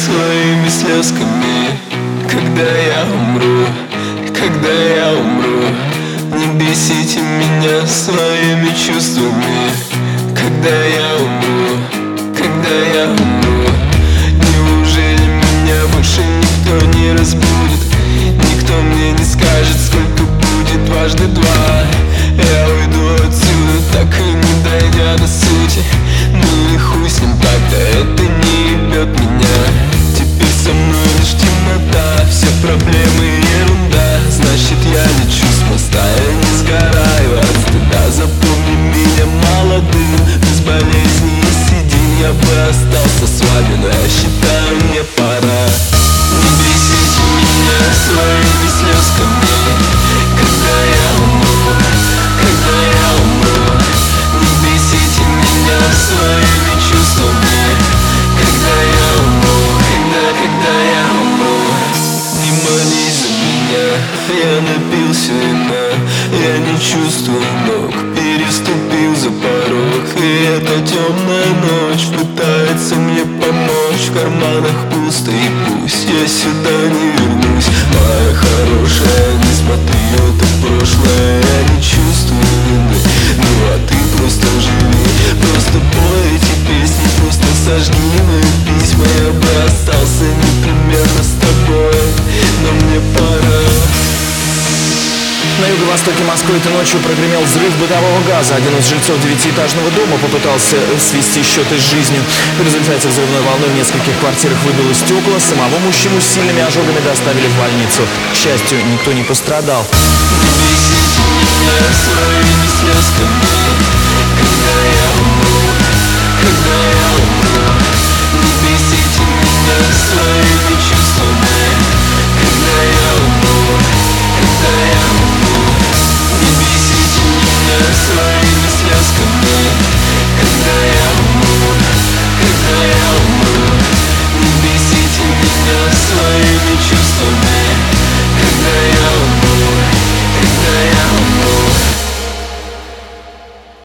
своими слезками. Когда я умру, когда я умру, не бесите меня своими чувствами. Когда я умру, когда я умру, неужели меня больше никто не разбудит? Никто мне не скажет, сколько будет дважды два. Я уйду отсюда, так и не дойдя до сути. Ну и хуй с ним, так-то это не ебет меня. Теперь со мной лишь темнота, все проблемы ерунда. Значит, я лечу с моста, я не сгораю от стыда. Запомни меня молодым, без болезней и седин. Я бы остался с вами, но я считаю, мне пора. Не бесите меня своими слезками. Когда я умру, когда я умру, не бесите меня своими чувствами. Когда я умру, когда я умру, не молись за меня. Я напился вина, я не чувствую ног, переступил за порог. И эта темная ночь пытается мне помочь. В карманах пусто, и пусть я сюда не вернусь. Моя хорошая, не смотри, это прошлое. Я не чувствую вины, ну а ты просто живи. Просто пой эти песни, просто сожги мои письма. Я бы остался непременно с тобой, но мне пора. На юго-востоке Москвы этой ночью прогремел взрыв бытового газа. Один из жильцов девятиэтажного дома попытался свести счеты с жизнью. В результате взрывной волной в нескольких квартирах выбило стекла. Самого мужчину с сильными ожогами доставили в больницу. К счастью, никто не пострадал. Не бесите меня своими слезками.